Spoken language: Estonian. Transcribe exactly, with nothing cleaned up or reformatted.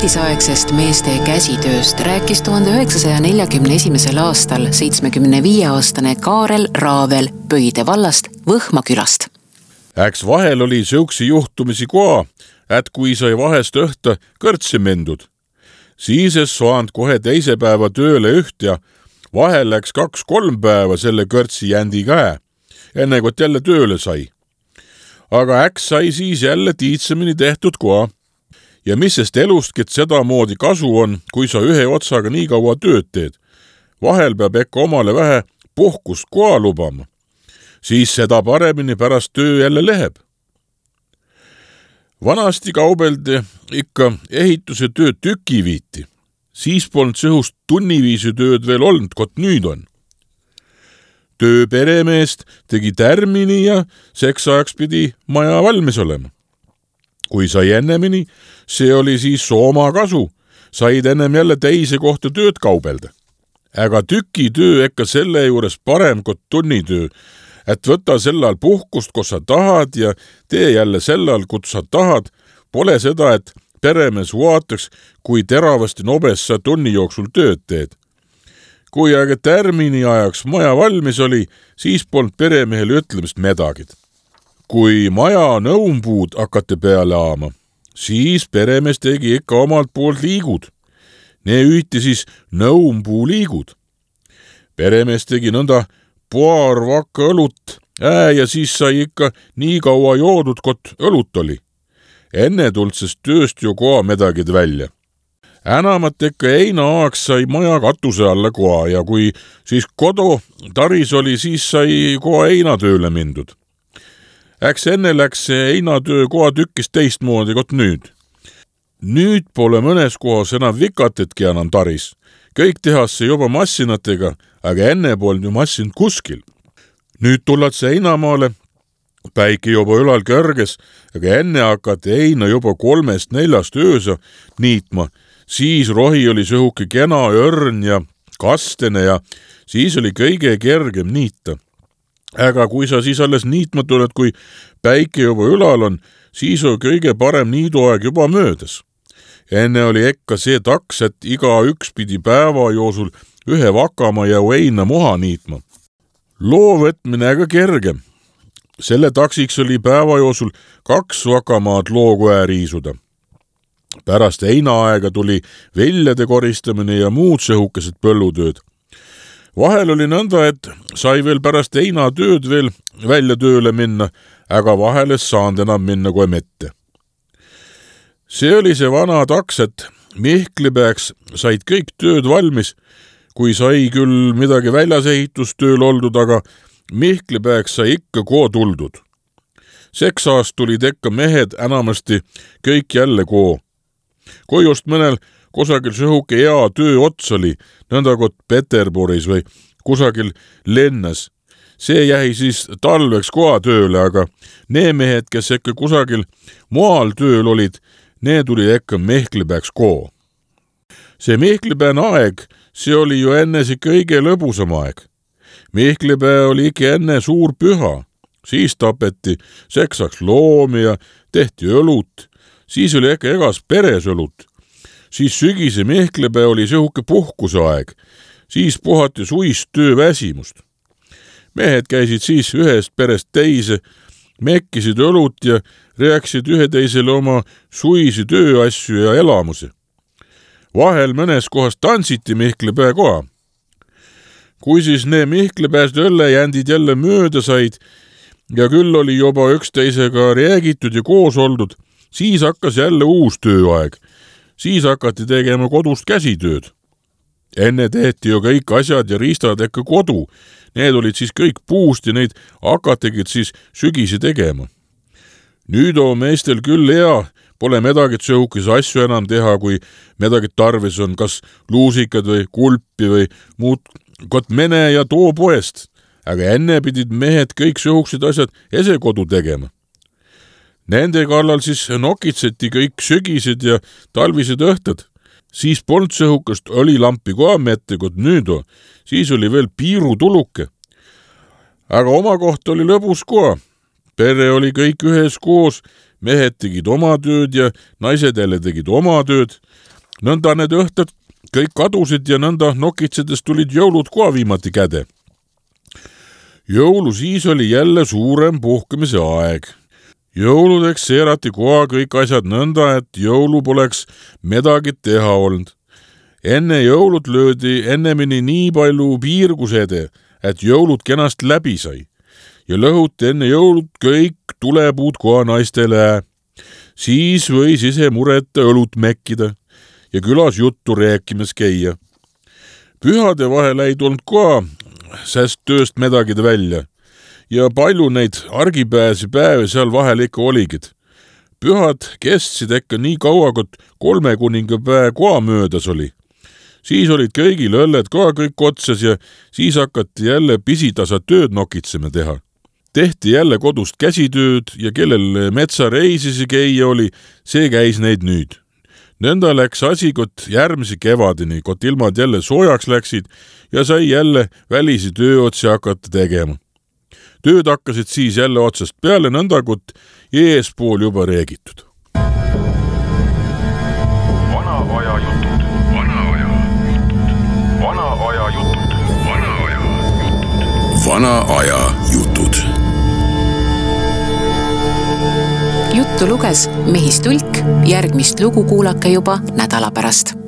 endisaegsest meeste käsitööst rääkis tuhande üheksasaja neljakümne esimesel aastal seitsmekümne viie aastane Kaarel Raavel Pöide vallast Võhma külast. Äks vahel oli sõuksi juhtumisi koa, et kui sai vahest õhta kõrtsi mendud. Siis es saanud kohe teise päeva tööle üht ja vahel läks kaks-kolm päeva selle kõrtsi jändi käe, enne kui jälle tööle sai. Aga äks sai siis jälle tiitsemini tehtud koa. Ja mis sest elustki, et seda moodi kasu on, kui sa ühe otsaga nii kaua tööd teed. Vahel peab ekka omale vähe puhkust koa lubama. Siis seda paremini pärast töö jälle läheb. Vanasti kaubeldi ikka ehituse töö tükiviiti. Siis polnud sõhust tunniviisi tööd veel olnud, kot nüüd on. Töö peremeest tegi tärmini ja seks ajaks pidi maja valmis olema. Kui sai ennemini, see oli siis sooma kasu, said ennem jälle teise kohta tööd kaubelda. Aga tükitöö ekka selle juures parem kot tunnitöö, et võta sellal puhkust, kus sa tahad ja tee jälle sellal, kus sa tahad, pole seda, et peremees vaataks, kui teravasti nobes sa tunni jooksul tööd teed. Kui aga tärmini ajaks maja valmis oli, siis polnud peremehel ütlemist medagid. Kui maja nõumpuud hakati peale aama, siis peremees tegi ikka omalt poolt liigud. Ne ühti siis nõumpuu liigud. Peremees tegi nõnda paar vakka õlut ää, ja siis sai ikka nii kaua joodud, kot õlut oli. Enne tuldsest tööst ju koa medagid välja. Änamat ikka eina aaks sai maja katuse alla koa ja kui siis kodu taris oli, siis sai koa eina tööle mindud. Äks enne läks see einatöö koha tükist teistmoodi kot nüüd. Nüüd pole mõnes kohas enam vikatetki enam taris. Kõik tehasse juba massinatega, aga enne polnud ju massin kuskil. Nüüd tulad see einamaale, päike juba ülal kõrges, aga enne hakati eina juba kolmest neljast öösa niitma. Siis rohi oli sõhuke kena örn ja kastene ja siis oli kõige kergem niita. Aga kui sa siis alles niitma tuled, kui päike juba ülal on, siis on kõige parem niiduaeg juba möödas. Enne oli ekka see taks, et iga üks pidi päeva joosul ühe vakama ja eina moha niitma. Loo võtmine aga kergem. Selle taksiks oli päeva joosul kaks vakamaad loogu ääriisuda. Pärast einaaega tuli veljade koristamine ja muud sõhukesed põllutööd. Vahel oli nõnda, et sai veel pärast eina tööd veel välja tööle minna, aga vahel es saanud enam minna kui mitte. See oli see vana taks, et Mihklipäeks said kõik tööd valmis, kui sai küll midagi väljasehitusttööl oldud, aga Mihklipäeks sai ikka koo tuldud. Seksaast tulid ekka mehed enamasti kõik jälle koo. Kui just mõnel kusagil sõhuke hea töö ots oli, nõnda kot Peterburis või kusagil lennas. See jäi siis talveks koha tööle, aga need mehed, kes ekka kusagil moal tööl olid, need tuli ekka Mihklipäeks koo. See Mihklipäen aeg, see oli ju enne see kõige lõbusam aeg. Mihklipäe oli ikka enne suur püha. Siis tapeti seksaks loomi ja tehti õlut. Siis oli ekka egas peres õlut. Siis sügise Mihklipäe oli sõhuke puhkuse aeg. Siis puhati suist töö väsimust. Mehed käisid siis ühest perest teise, mekkisid õlut ja rääksid ühe teisele oma suisi tööasju ja elamusi. Vahel mõnes kohas tantsiti Mihklipäe koha. Kui siis ne Mihklipäest õllejändid jälle mööda said ja küll oli juba üksteisega räägitud ja koos oldud, siis hakkas jälle uus tööaeg. Siis hakati tegema kodust käsitööd. Enne tehti ju kõik asjad ja riistad ekka kodu. Need olid siis kõik puust ja neid hakategid siis sügisi tegema. Nüüd on meestel küll hea, pole medagit sõhukes asju enam teha, kui medagit tarvis on, kas luusikad või kulpi või muud kot mene ja too poest. Aga enne pidid mehed kõik sõhuksed asjad ese kodu tegema. Nende kallal siis nokitseti kõik sügised ja talvised õhtad. Siis polnud sõhukast õlilampi koha mette, kot nüüd on. Siis oli veel piiru tuluke. Aga oma koht oli lõbus koha. Pere oli kõik ühes koos, mehed tegid oma tööd ja naised jälle tegid oma tööd. Nõnda need õhtad kõik kadusid ja nõnda nokitsedes tulid jõulud koha viimati käde. Jõulu siis oli jälle suurem puhkemise aeg. Jõuludeks seerati koha kõik asjad nõnda, et jõulu poleks midagi teha olnud. Enne jõulud löödi ennemini nii palju piirgusede, et jõulud kenast läbi sai. Ja lõhuti enne jõulud kõik tulepuud koha naistele. Siis võis ise mureta õlut mekkida ja külas juttu rääkimas käia. Pühade vahel ei tulnud koha sest tööst medagid välja ja palju neid argipääsi päevi seal vahel ikka oligid. Pühad kestsid ekka nii kaua, kui kolme kuninga päev koha möödas oli. Siis olid kõigil õlled koha kõik otsas ja siis hakati jälle pisitasa tööd nokitsema teha. Tehti jälle kodust käsitööd ja kellel metsareisisi käia oli, see käis neid nüüd. Nõnda läks asi kot järgmise kevadini, kot ilmad jälle soojaks läksid ja sai jälle välisi tööotsi hakata tegema. Tööd hakkasid siis jälle otsast peale nõnda, kot eespool juba räägitud. Vana aja jutud, vana aja jutud, vana aja jutud, vana aja jutud, vana aja jutud. Juttu luges Mehis Tulk, järgmist lugu kuulake juba nädala pärast.